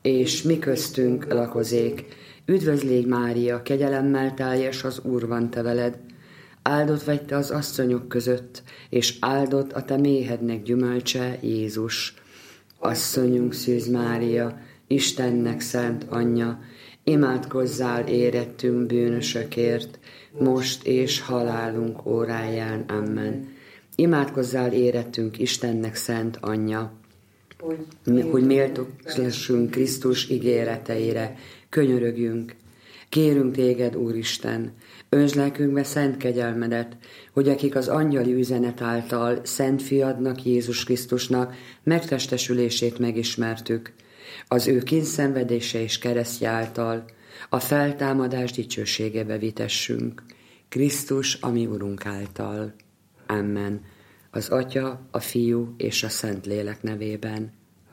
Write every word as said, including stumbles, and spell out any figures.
és mi köztünk lakozék. Üdvözlégy Mária, kegyelemmel teljes, az Úr van te veled. Áldott vagy te az asszonyok között, és áldott a te méhednek gyümölcse, Jézus. Asszonyunk Szűz Mária, Istennek szent anyja, imádkozzál érettünk bűnösökért, most és halálunk óráján. Amen. Imádkozzál érettünk Istennek szent anyja, hogy, hogy méltók lessünk Krisztus ígéreteire, könyörögjünk. Kérünk téged, Úristen, öntsd lelkünkbe szent kegyelmedet, hogy akik az angyali üzenet által szent fiadnak, Jézus Krisztusnak megtestesülését megismertük, az ő kínszenvedése és keresztje által a feltámadás dicsőségebe vitessünk. Krisztus, a mi Urunk által. Amen. Az Atya, a Fiú és a Szentlélek nevében.